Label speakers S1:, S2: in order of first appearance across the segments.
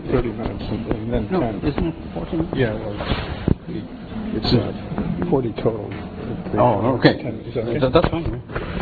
S1: 30 minutes and then
S2: no,
S1: 10.
S2: Isn't it 14 minutes?
S1: Yeah, well, it's 40 total.
S2: Oh, okay.
S1: 10. Is that okay?
S2: That's fine.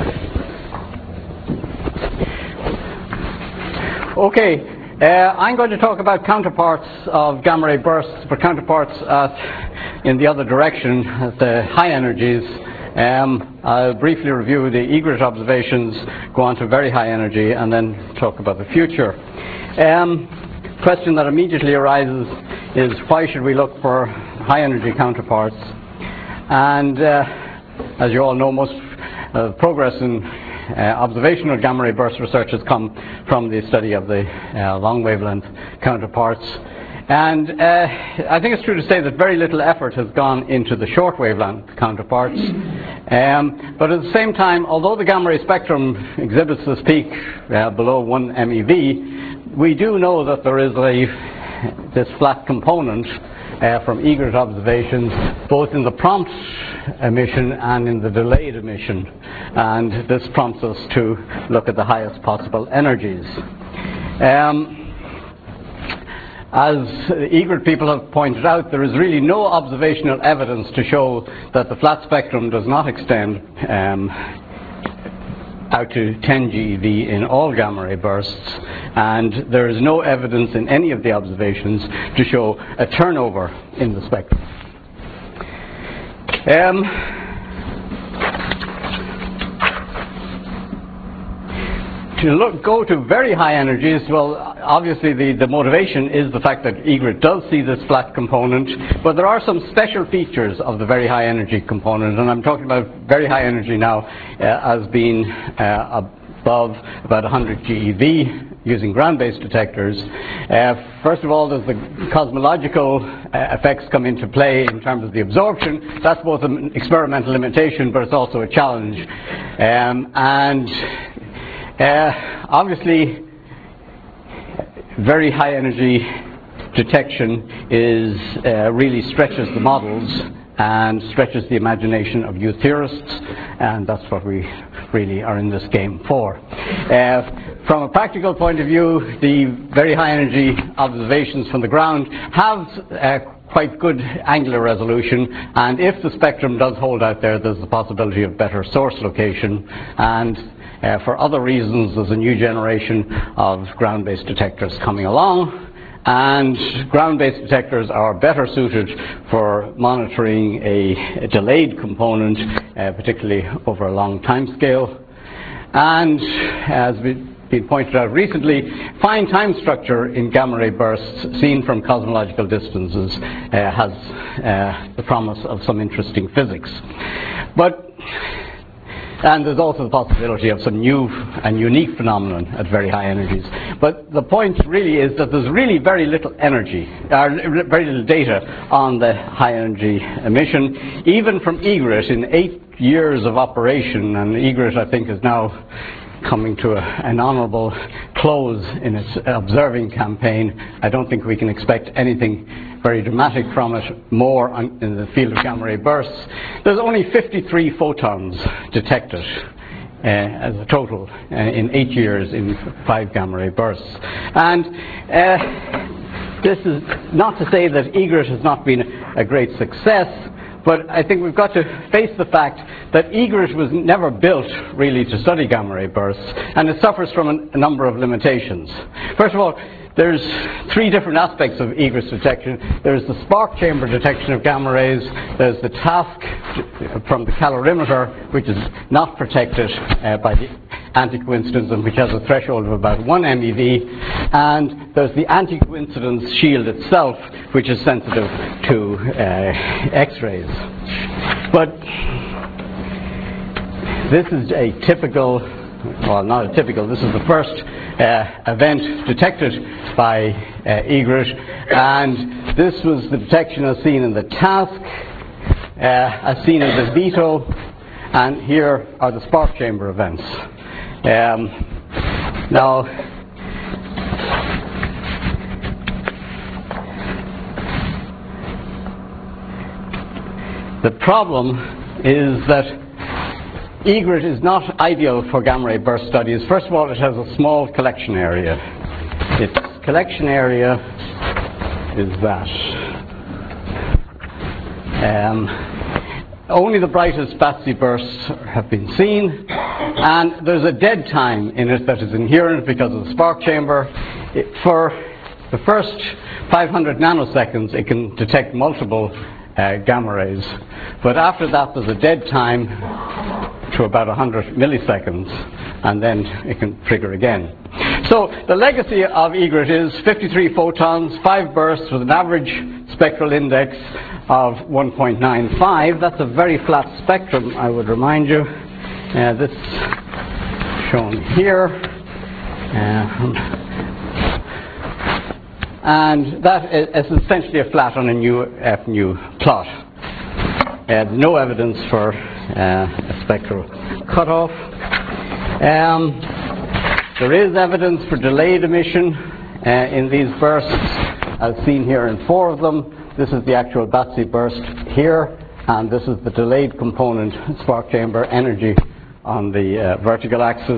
S2: Okay. I'm going to talk about counterparts of gamma ray bursts, for counterparts in the other direction, at the high energies. I'll briefly review the Egret observations, go on to very high energy, and then talk about the future. Question that immediately arises is, why should we look for high energy counterparts? And as you all know, most progress in observational gamma ray burst research has come from the study of the long wavelength counterparts. And I think it's true to say that very little effort has gone into the short wavelength counterparts. But at the same time, although the gamma ray spectrum exhibits this peak below 1 MeV, we do know that there is this flat component from Egret observations, both in the prompt emission and in the delayed emission. And this prompts us to look at the highest possible energies. As Egret people have pointed out, there is really no observational evidence to show that the flat spectrum does not extend out to 10 GeV in all gamma ray bursts, and there is no evidence in any of the observations to show a turnover in the spectrum. To go to very high energies, well, obviously the motivation is the fact that Egret does see this flat component, but there are some special features of the very high energy component, and I'm talking about very high energy now as being above about 100 GeV using ground-based detectors. First of all, there's the cosmological effects come into play in terms of the absorption. That's both an experimental limitation, but it's also a challenge. Obviously, very high energy detection really stretches the models and stretches the imagination of you theorists, and that's what we really are in this game for. From a practical point of view, the very high energy observations from the ground have quite good angular resolution, and if the spectrum does hold out there, there's the possibility of better source location. And for other reasons, there's a new generation of ground-based detectors coming along, and ground-based detectors are better suited for monitoring a delayed component, particularly over a long time scale. And as been pointed out recently, fine time structure in gamma ray bursts seen from cosmological distances has the promise of some interesting physics. And there's also the possibility of some new and unique phenomenon at very high energies. But the point really is that there's really very little energy, very little data on the high energy emission. Even from Egret, in 8 years of operation, and Egret I think is now coming to an honourable close in its observing campaign, I don't think we can expect anything very dramatic from it more in the field of gamma ray bursts. There's only 53 photons detected as a total in 8 years in 5 gamma ray bursts. And this is not to say that Egret has not been a great success, but I think we've got to face the fact that Egret was never built really to study gamma ray bursts, and it suffers from a number of limitations. First of all, there's 3 different aspects of Egret's detection. There's the spark chamber detection of gamma rays, there's the task from the calorimeter, which is not protected by the anti-coincidence and which has a threshold of about 1 MeV, and there's the anti-coincidence shield itself, which is sensitive to X-rays. But this is a typical, well, not a typical, this is the first event detected by Egret, and this was the detection as seen in the task, as seen in the Vito, and here are the spark chamber events. Now, the problem is that Egret is not ideal for gamma ray burst studies. First of all, it has a small collection area. It's collection area is that. Only the brightest Batsy bursts have been seen, and there's a dead time in it that is inherent because of the spark chamber. For the first 500 nanoseconds, it can detect multiple gamma rays, but after that there's a dead time to about 100 milliseconds, and then it can trigger again. So the legacy of EGRET is 53 photons, 5 bursts with an average spectral index of 1.95. That's a very flat spectrum, I would remind you. This shown here. And that is essentially a flat on a new F-nu plot. There's no evidence for a spectral cutoff. There is evidence for delayed emission in these bursts, as seen here in 4 of them. This is the actual Batsy burst here, and this is the delayed component spark chamber energy on the vertical axis.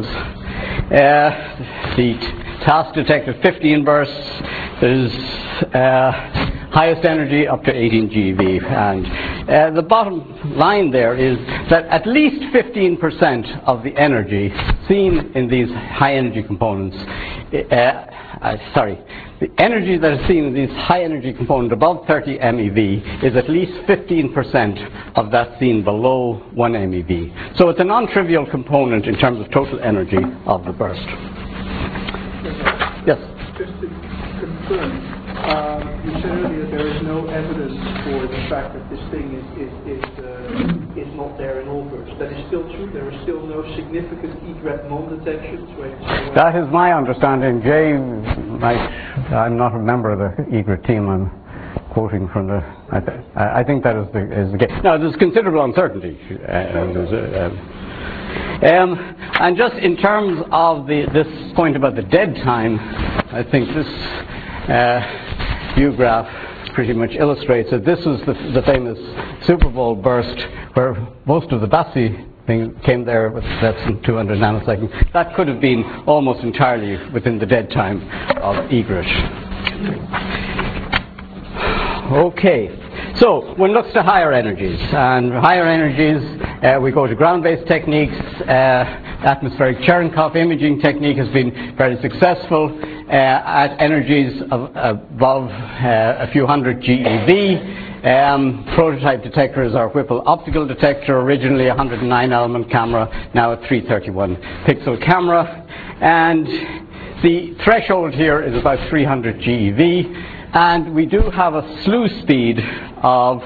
S2: The task detected 15 bursts. There's highest energy up to 18 GeV, and the bottom line there is that at least 15% of the energy seen in these high energy components, the energy that is seen in these high energy components above 30 MeV is at least 15% of that seen below 1 MeV. So it's a non-trivial component in terms of total energy of the burst. Yes?
S3: Just to confirm, you said earlier there is no evidence for the fact that this thing is not there in all bursts. That is still true? There is still no significant EGRET non-detections?
S2: That is my understanding. Jay, I'm not a member of the EGRET team. I'm quoting from the... I think that is the case. Now, there's considerable uncertainty. And just in terms of this point about the dead time, I think this view graph pretty much illustrates that this was the famous Super Bowl burst where most of the Batsy came there with less than 200 nanoseconds. That could have been almost entirely within the dead time of EGRET. Okay, so one looks to higher energies, and higher energies we go to ground-based techniques. Atmospheric Cherenkov imaging technique has been very successful at energies above a few hundred GeV. Prototype detectors are Whipple optical detector, originally a 109 element camera, now a 331 pixel camera, and the threshold here is about 300 GeV. And we do have a slew speed of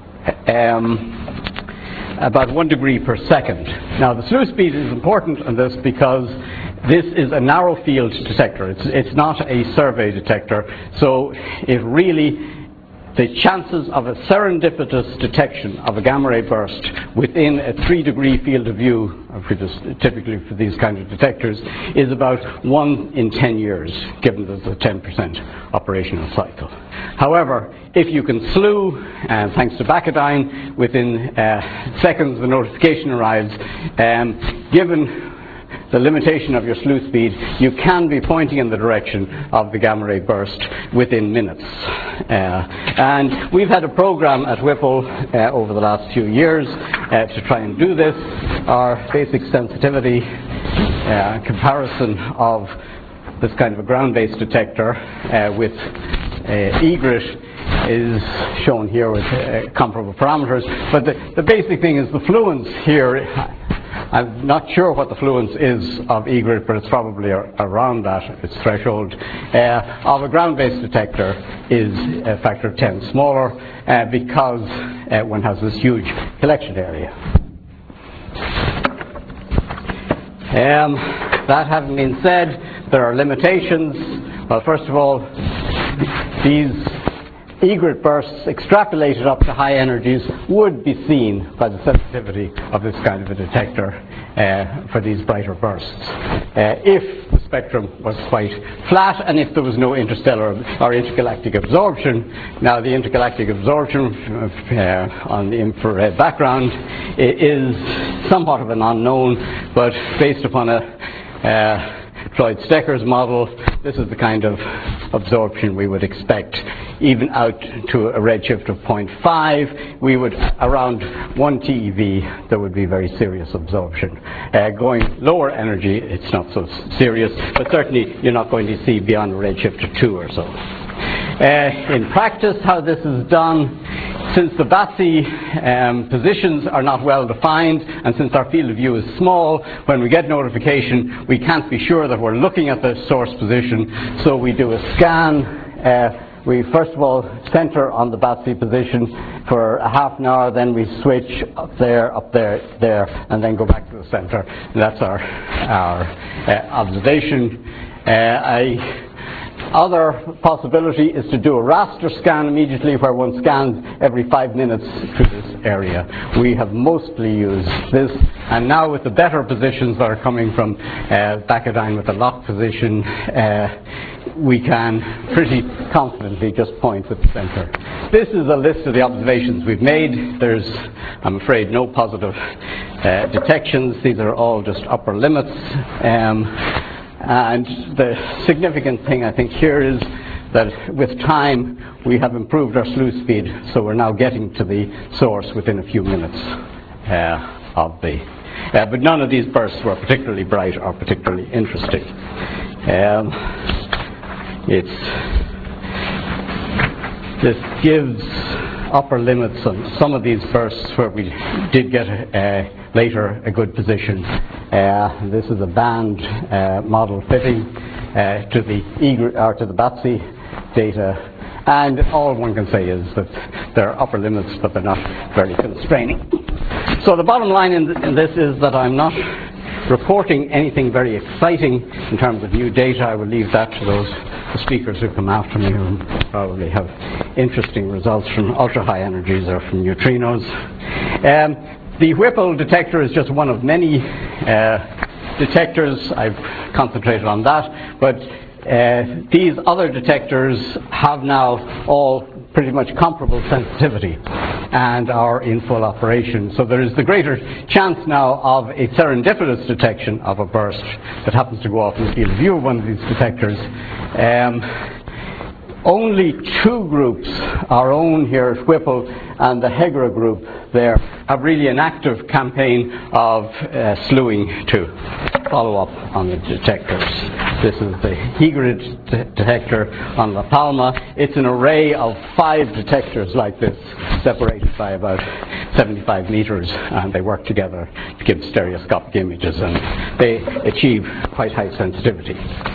S2: about 1 degree per second. Now the slew speed is important on this because this is a narrow field detector. It's not a survey detector, so it really, the chances of a serendipitous detection of a gamma ray burst within a 3 degree field of view, typically for these kind of detectors, is about 1 in 10 years, given there's a 10% operational cycle. However, if you can slew, thanks to Bacadine, within seconds the notification arrives, given the limitation of your slew speed, you can be pointing in the direction of the gamma ray burst within minutes. And we've had a program at Whipple over the last few years to try and do this. Our basic sensitivity comparison of this kind of a ground-based detector with EGRET is shown here with comparable parameters. But the basic thing is the fluence here. I'm not sure what the fluence is of EGRET, but it's probably around that, its threshold. Of a ground-based detector is a factor of 10 smaller because one has this huge collection area. That having been said, there are limitations. Well, first of all, these EGRET bursts extrapolated up to high energies would be seen by the sensitivity of this kind of a detector for these brighter bursts. If the spectrum was quite flat and if there was no interstellar or intergalactic absorption. Now the intergalactic absorption on the infrared background is somewhat of an unknown, but based upon a Floyd-Stecker's model, this is the kind of absorption we would expect. Even out to a redshift of 0.5, we would, around 1 TeV, there would be very serious absorption. Going lower energy, it's not so serious, but certainly you're not going to see beyond a redshift of 2 or so. In practice, how this is done, since the BATC positions are not well defined, and since our field of view is small, when we get notification, we can't be sure that we're looking at the source position, so we do a scan. We first of all center on the BATC position for a half an hour, then we switch up there, there, and then go back to the center. And that's our observation. Other possibility is to do a raster scan immediately, where one scans every 5 minutes through this area. We have mostly used this, and now with the better positions that are coming from Bacadine with the lock position, we can pretty confidently just point with the center. This is a list of the observations we've made. There's, I'm afraid, no positive detections. These are all just upper limits. And the significant thing, I think, here is that with time we have improved our sluice speed, so we're now getting to the source within a few minutes of the... but none of these bursts were particularly bright or particularly interesting. This gives upper limits on some of these bursts where we did get later a good position. This is a band model fitting to the BATC data, and all one can say is that there are upper limits, but they're not very constraining. So the bottom line in this is that I'm not reporting anything very exciting in terms of new data. I will leave that to the speakers who come after me, who probably have interesting results from ultra-high energies or from neutrinos. The Whipple detector is just one of many detectors. I've concentrated on that, but these other detectors have now all pretty much comparable sensitivity and are in full operation. So there is the greater chance now of a serendipitous detection of a burst that happens to go off in the field of view of one of these detectors. Only 2 groups, our own here at Whipple and the HEGRA group there, have really an active campaign of slewing to follow up on the detectors. This is the HEGRA detector on La Palma. It's an array of 5 detectors like this, separated by about 75 meters, and they work together to give stereoscopic images, and they achieve quite high sensitivity.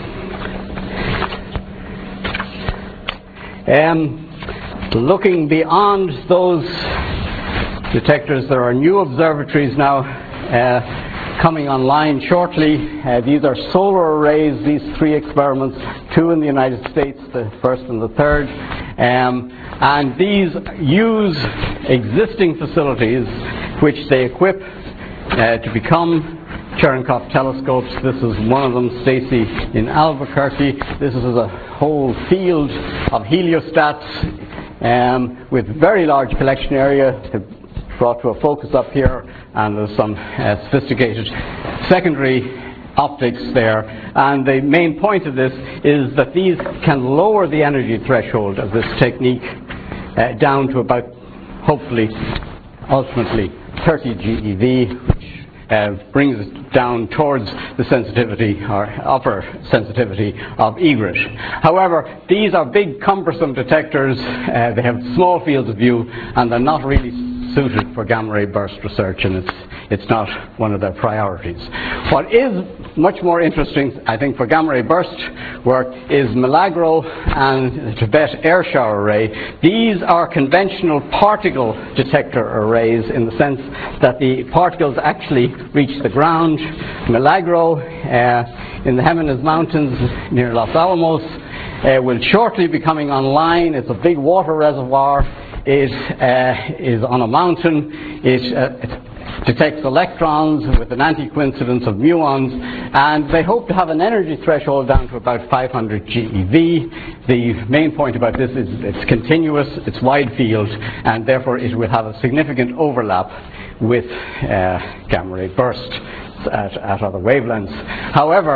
S2: Looking beyond those detectors, there are new observatories now coming online shortly. These are solar arrays, these 3 experiments, 2 in the United States, the first and the third. And these use existing facilities which they equip to become Cherenkov telescopes. This is one of them, Stacy in Albuquerque. This is a whole field of heliostats with very large collection area, brought to a focus up here, and there's some sophisticated secondary optics there. And the main point of this is that these can lower the energy threshold of this technique down to about, hopefully, ultimately 30 GeV, which brings it down towards the sensitivity or upper sensitivity of egret. However, these are big, cumbersome detectors. They have small fields of view, and they're not really suited for gamma ray burst research, and it's not one of their priorities. What is much more interesting, I think, for gamma ray burst work is Milagro and the Tibet air shower array. These are conventional particle detector arrays in the sense that the particles actually reach the ground. Milagro in the Jimenez Mountains near Los Alamos will shortly be coming online. It's a big water reservoir. It is on a mountain. It detects electrons with an anti-coincidence of muons, and they hope to have an energy threshold down to about 500 GeV. The main point about this is it's continuous, it's wide field, and therefore it will have a significant overlap with gamma ray burst at other wavelengths. However,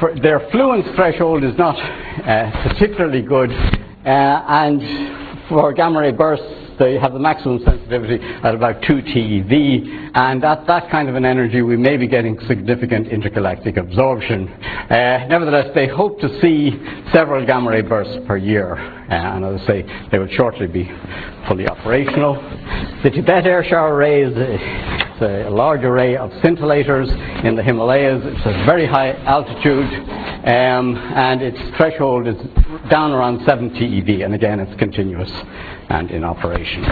S2: their fluence threshold is not particularly good, and for gamma ray bursts they have the maximum sensitivity at about 2 TeV, and at that kind of an energy we may be getting significant intergalactic absorption. Nevertheless, they hope to see several gamma ray bursts per year, and as I say, they will shortly be fully operational. The Tibet air shower array is a large array of scintillators in the Himalayas. It's at very high altitude, and its threshold is down around 7 TeV, and again it's continuous and in operation.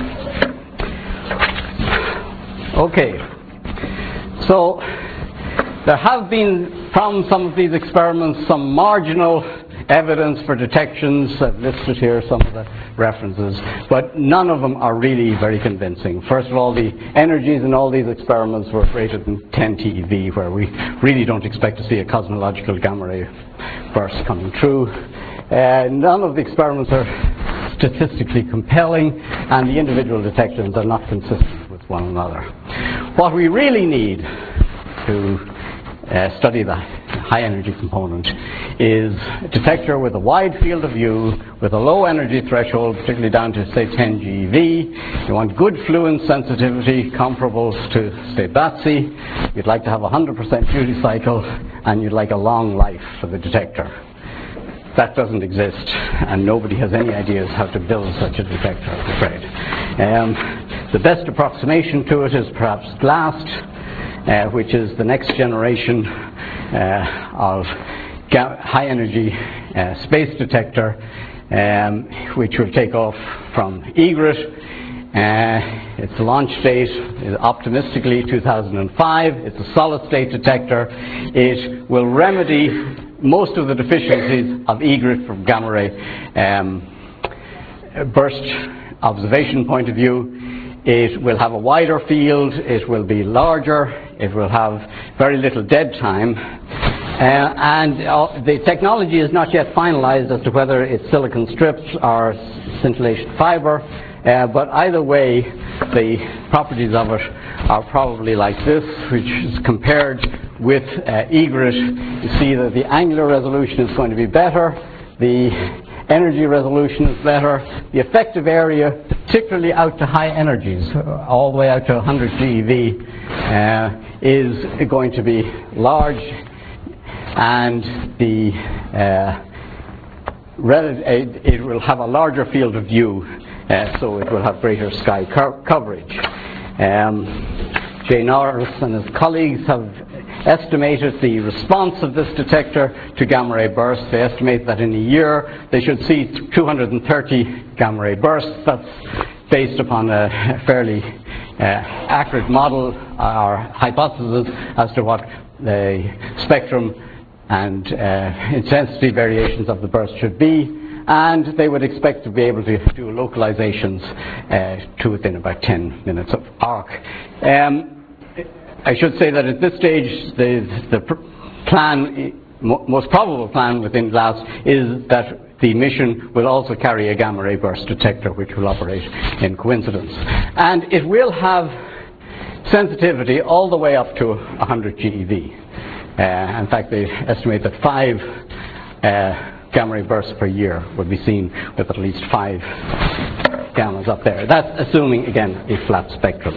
S2: Okay, so there have been from some of these experiments some marginal evidence for detections. I've listed here some of the references, but none of them are really very convincing. First of all, the energies in all these experiments were greater than 10 TeV, where we really don't expect to see a cosmological gamma ray burst coming true. None of the experiments are statistically compelling, and the individual detections are not consistent with one another. What we really need to study the high energy component is a detector with a wide field of view, with a low energy threshold, particularly down to say 10 GeV. You want good fluence sensitivity comparable to say BATSI. You'd like to have a 100% duty cycle, and you'd like a long life for the detector. That doesn't exist, and nobody has any ideas how to build such a detector, I'm afraid. The best approximation to it is perhaps GLAST, which is the next generation of high energy space detector, which will take off from EGRET. Its launch date is optimistically 2005. It's a solid state detector. It will remedy most of the deficiencies of EGRET from gamma ray burst observation point of view. It will have a wider field, it will be larger, it will have very little dead time, and the technology is not yet finalized as to whether it's silicon strips or scintillation fiber, but either way the properties of it are probably like this, which is compared with EGRET. You see that the angular resolution is going to be better, the energy resolution is better, the effective area, particularly out to high energies, all the way out to 100 GeV, is going to be large, and it will have a larger field of view, so it will have greater sky coverage. Jay Norris and his colleagues have estimated the response of this detector to gamma ray bursts. They estimate that in a year they should see 230 gamma ray bursts. That's based upon a fairly accurate model or hypothesis as to what the spectrum and intensity variations of the burst should be, and they would expect to be able to do localizations to within about 10 minutes of arc. I should say that at this stage the most probable plan within GLAST is that the mission will also carry a gamma ray burst detector, which will operate in coincidence, and it will have sensitivity all the way up to 100 GeV. In fact, they estimate that 5 gamma ray bursts per year would be seen with at least 5 gammas up there. That's assuming, again, a flat spectrum.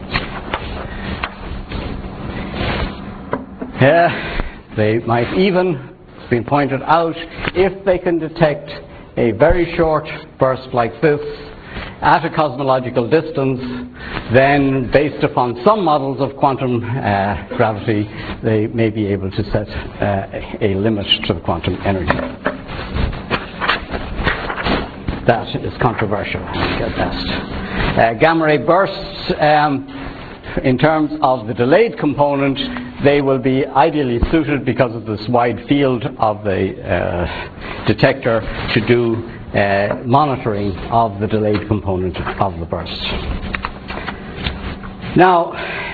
S2: They might even, it's been pointed out, if they can detect a very short burst like this at a cosmological distance, then based upon some models of quantum gravity, they may be able to set a limit to the quantum energy. That is controversial at best. Gamma ray bursts, in terms of the delayed component, they will be ideally suited because of this wide field of the detector to do monitoring of the delayed component of the burst. Now,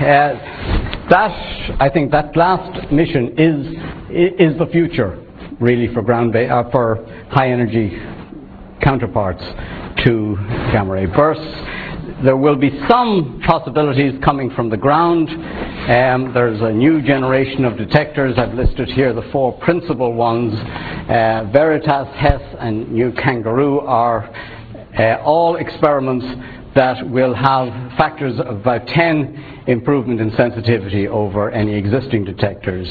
S2: I think that last mission is the future, really, for for high energy counterparts to gamma ray bursts. there will be some possibilities coming from the ground. There's a new generation of detectors. I've listed here the 4 principal ones. Veritas, Hess, and New Kangaroo are all experiments that will have factors of about 10 improvement in sensitivity over any existing detectors.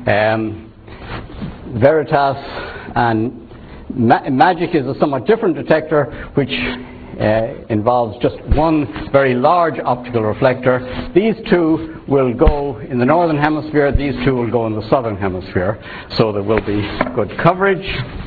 S2: Veritas and MAGIC is a somewhat different detector, which involves just one very large optical reflector. These 2 will go in the northern hemisphere, these 2 will go in the southern hemisphere, so there will be good coverage.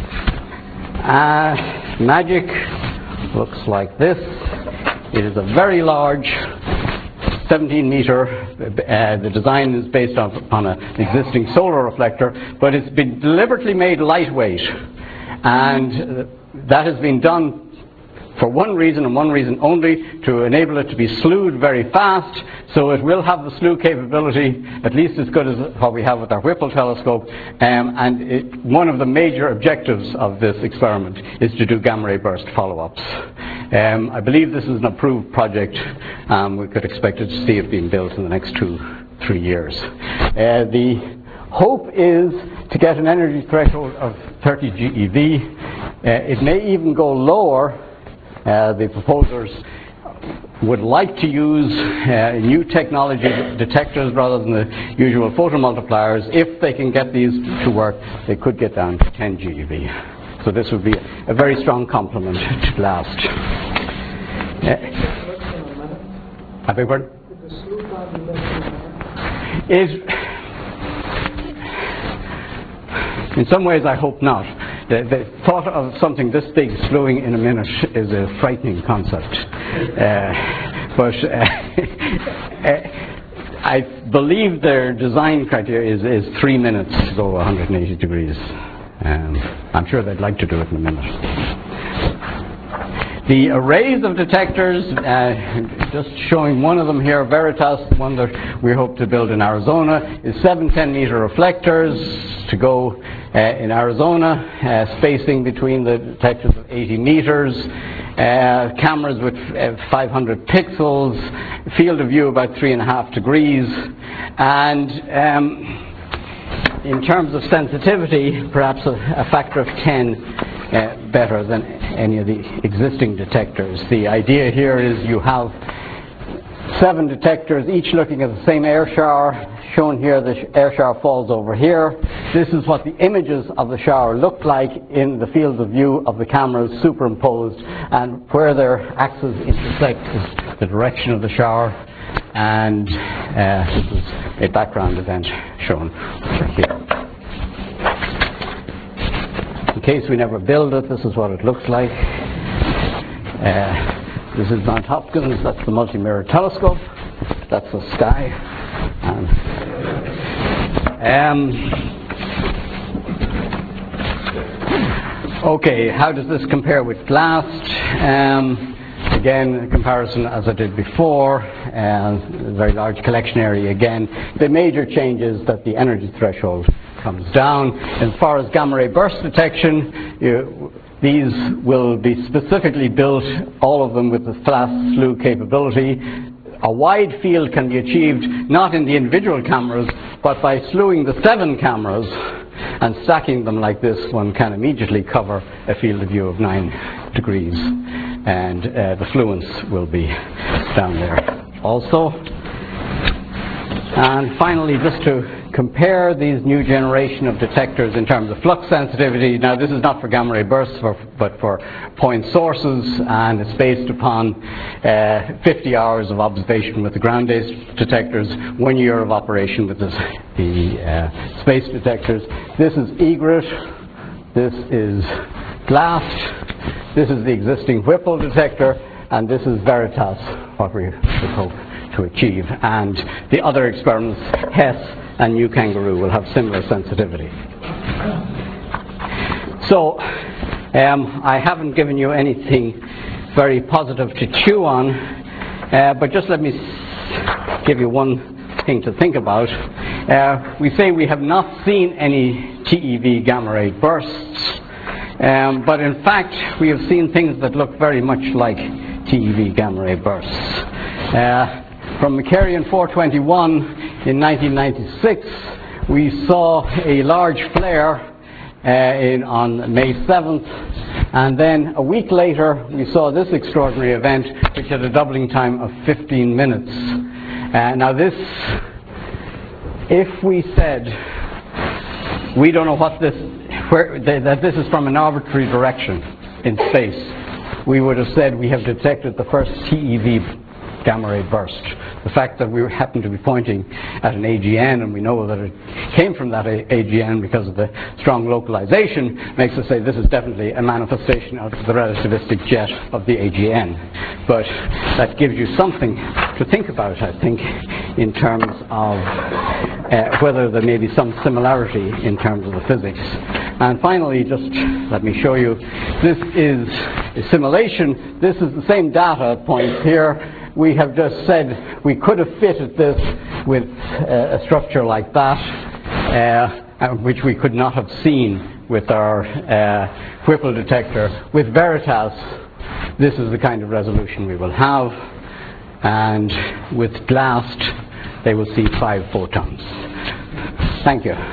S2: MAGIC looks like this. It is a very large 17 meter, the design is based on an existing solar reflector, but it's been deliberately made lightweight, and that has been done for one reason and one reason only, to enable it to be slewed very fast, so it will have the slew capability at least as good as what we have with our Whipple telescope, and one of the major objectives of this experiment is to do gamma ray burst follow-ups. I believe this is an approved project. We could expect to see it being built in the next 2-3 years. The hope is to get an energy threshold of 30 GeV. It may even go lower. The proposers would like to use new technology detectors rather than the usual photomultipliers. If they can get these to work, they could get down to 10 GeV. So this would be a very strong complement to blast. I beg your pardon? In some ways, I hope not. The thought of something this big slewing in a minute is a frightening concept. But I believe their design criteria is 3 minutes to go 180 degrees. I'm sure they'd like to do it in a minute. The arrays of detectors, just showing one of them here, Veritas, the one that we hope to build in Arizona, is 7 10-meter reflectors to go in Arizona, spacing between the detectors of 80 meters, cameras with 500 pixels, field of view about 3.5 degrees, and in terms of sensitivity, perhaps a factor of 10 better than any of the existing detectors. The idea here is you have 7 detectors, each looking at the same air shower. Shown here, the air shower falls over here. This is what the images of the shower look like in the field of view of the cameras superimposed, and where their axes intersect is the direction of the shower, and this is a background event shown here. In case we never build it, this is what it looks like. This is Mount Hopkins, that's the multi-mirror telescope, that's the sky. Okay, how does this compare with GLAST? Again, a comparison as I did before, very large collection area again. The major change is that the energy threshold comes down. As far as gamma ray burst detection, these will be specifically built, all of them with the fast slew capability. A wide field can be achieved not in the individual cameras, but by slewing the 7 cameras and stacking them like this, one can immediately cover a field of view of 9 degrees. And the fluence will be down there also. And finally, just to compare these new generation of detectors in terms of flux sensitivity. Now, this is not for gamma ray bursts, but for point sources, and it's based upon 50 hours of observation with the ground-based detectors, 1 year of operation with the space detectors. This is EGRET, this is GLAST, this is the existing Whipple detector, and this is Veritas, what we hope to achieve. And the other experiments, Hess and New Kangaroo, will have similar sensitivity. So, I haven't given you anything very positive to chew on, but just let me give you one thing to think about. We say we have not seen any TeV gamma ray bursts, but in fact we have seen things that look very much like TeV gamma ray bursts. From Mecarian 421 in 1996, we saw a large flare on May 7th, and then a week later we saw this extraordinary event, which had a doubling time of 15 minutes. Now this, if we said we don't know what this, that this is from an arbitrary direction in space, we would have said we have detected the first TeV gamma ray burst. The fact that we happen to be pointing at an AGN, and we know that it came from that AGN because of the strong localization, makes us say this is definitely a manifestation of the relativistic jet of the AGN. But that gives you something to think about, I think, in terms of whether there may be some similarity in terms of the physics. And finally, just let me show you, this is a simulation. This is the same data point here. We have just said we could have fitted this with a structure like that, which we could not have seen with our Whipple detector. With Veritas, this is the kind of resolution we will have, and with GLAST, they will see 5 photons. Thank you.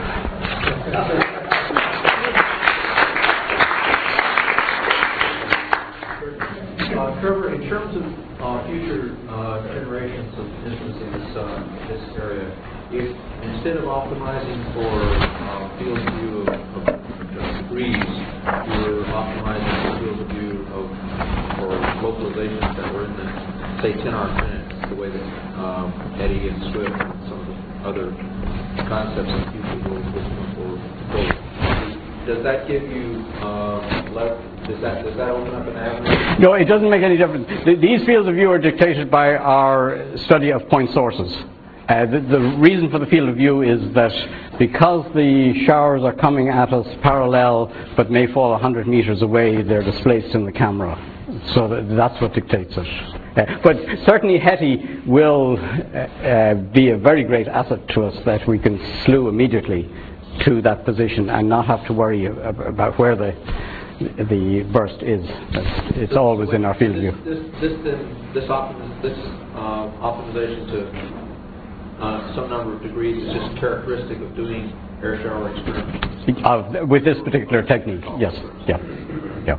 S4: Trevor, in terms of future generations of instruments in this area, if instead of optimizing for field of view of degrees, you're optimizing for field of view for localizations that were in the, say, 10-arc minutes, the way that Eddie and Swift and some of the other concepts in the future will come forward. Does that give you does that open up an avenue?
S2: No, it doesn't make any difference. These fields of view are dictated by our study of point sources. The reason for the field of view is that because the showers are coming at us parallel but may fall 100 meters away, they're displaced in the camera. So that's what dictates it. But certainly HETI will be a very great asset to us, that we can slew immediately to that position and not have to worry about where the burst is. It's always in our field of view.
S4: This optimization to some number of degrees is just characteristic of doing air shower experiments.
S2: With this particular technique, yes. Yeah. Yeah.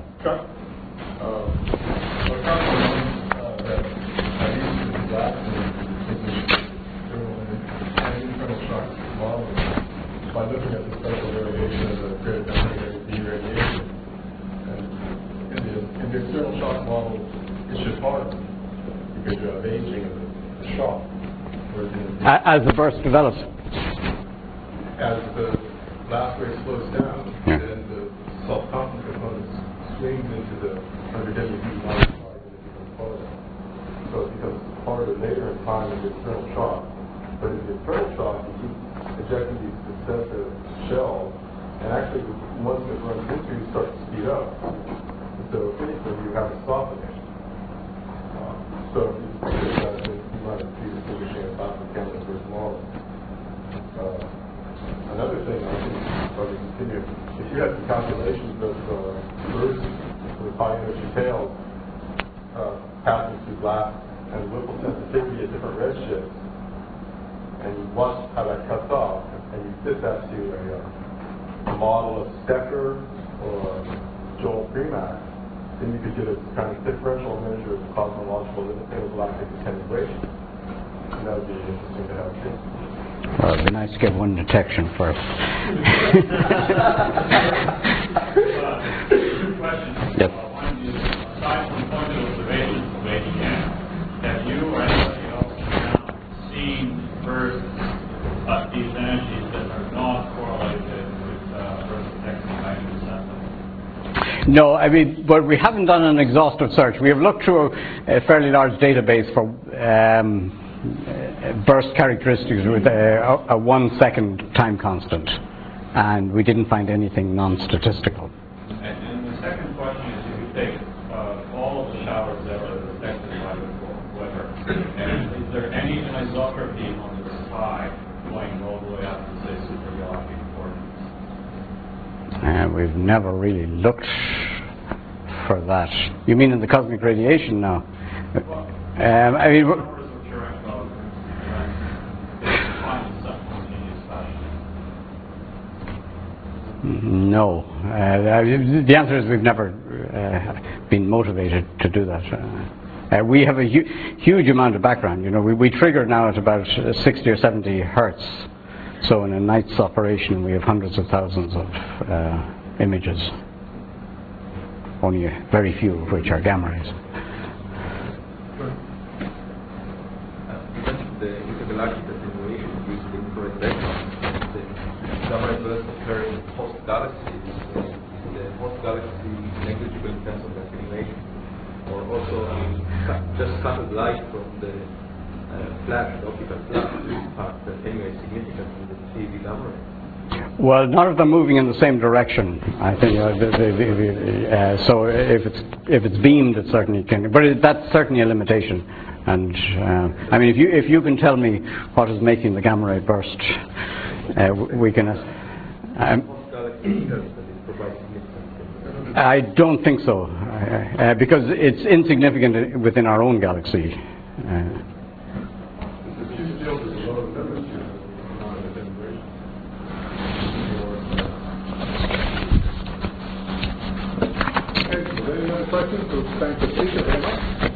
S5: By looking at the special variation of the grid density radiation, and in the external shock model, it's just hard because you have aging of the shock.
S2: As the burst develops.
S5: As the blast rate slows down, then the self-confident component swings into the under WB minus 5 and it becomes harder. So it becomes harder later in time in the external shock. But in the internal shock, you keep ejecting these successive shells, and actually once it runs into, you start to speed up. And so if anything, you have a softening. So if you do that, then you might be distinguishing a plasma chemical versus model. Another thing I think, if I can continue, if you had some calculations of bursts with high energy tails passing through glass and Whipple sensitivity at different redshifts, and you watch how that cuts off, and you fit that to a model of Stecker or Joel Premack, then you could get a kind of differential measure of cosmological intergalactic attenuation. And that would be interesting to have too.
S2: Well, it'd be nice to get one detection first.
S6: Two questions.
S2: Yes.
S6: One is, aside from point of observations of AGN, have you or anybody else now seen bursts of these energies that are not correlated with burst detection by interceptor?
S2: No, I mean, but we haven't done an exhaustive search. We have looked through a fairly large database for burst characteristics with a 1 second time constant, and we didn't find anything non-statistical.
S6: And the second question is, if you take all of the showers that were detected by the weather, and is there any anisotropy on the sky going all the way up to, say, supergalactic coordinates?
S2: We've never really looked for that. You mean in the cosmic radiation now? I mean,
S6: numbers which are involved in find some continuous fashion.
S2: no. The answer is we've never been motivated to do that. We have a huge amount of background. You know, we trigger now at about 60 or 70 hertz. So in a night's operation, we have hundreds of thousands of images. Only very few of which are gamma rays.
S7: The intergalactic attenuation used the infrared background. The gamma ray bursts occur in host galaxies. The host galaxy is negligible in terms of attenuation. Or also, just scattered light from the flash, the optical flash, part that anyway is significant in the TV gamma ray.
S2: Well, none of them moving in the same direction. I think so. If it's beamed, it certainly can. But that's certainly a limitation. And I mean, if you can tell me what is making the gamma ray burst, we can. I don't think so, because it's insignificant within our own galaxy.
S5: Questions? So thank you very much.